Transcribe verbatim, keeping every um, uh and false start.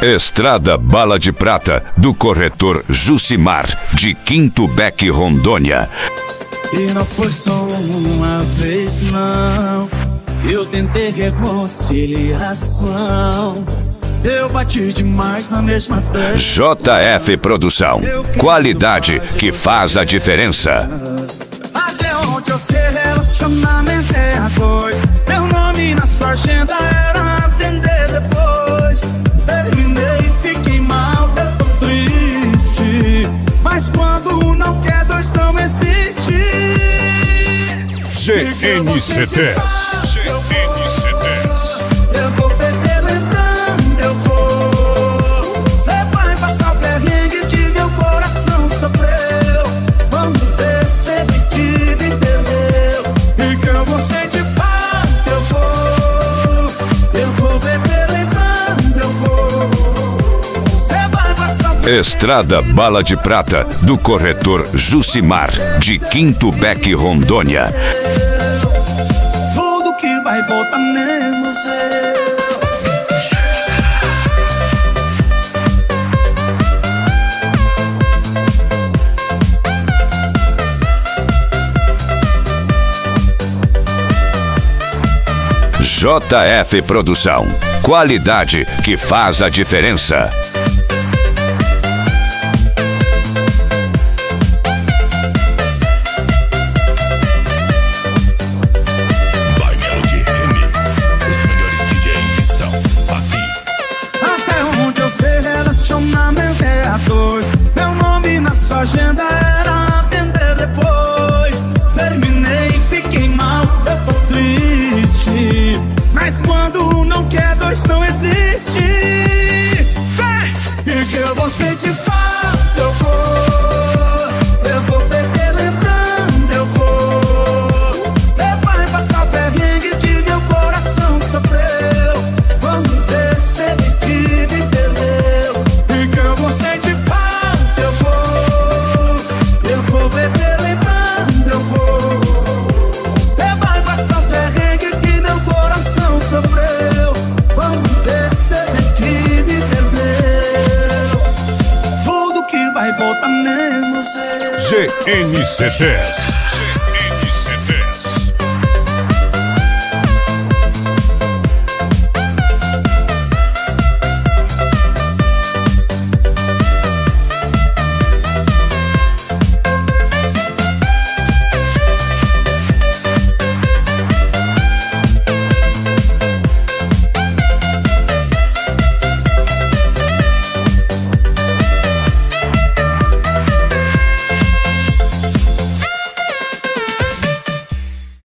Estrada Bala de Prata, do corretor Jucimar, de Quinto Beck, Rondônia. E não foi só uma vez, não. Eu tentei reconciliação. Eu bati demais na mesma tecla. J F Produção. Qualidade que faz a diferença. Até onde eu sei, relacionamento é a dois. Meu nome na sua agenda era atender depois. Terminei e fiquei mal, eu tô triste. Mas quando não quer, dois não existe. G N C dez. G N C dez. Eu vou beber lembrando, eu vou. Cê vai passar o perrengue que meu coração sofreu. Vamos descer pedido, entendeu? E que eu vou sentir falta, eu vou. Eu vou beber lembrando, eu vou. Cê vai passar o perrengue. Estrada Bala de Prata, do corretor Jucimar, de Quinto Beck, Rondônia. Tudo que vai voltar menos eu. J F Produção. Qualidade que faz a diferença. Meu nome na sua agenda era atender depois. Terminei e fiquei mal, eu tô triste. Mas quando não quer, dois não existe. Vem! E que eu vou sentir falta, eu vou. Eu vou beber lembrando, eu vou. Cê vai passar o perrengue que meu coração sofreu. Vamos descer pedido, entendeu? E que eu vou sentir falta, eu vou. Eu vou beber lembrando, eu vou. Cê vai passar o perrengue que meu coração sofreu. Vamos descer pedido, entendeu? Tudo que vai voltar menos eu. G N C dez. G N C dez.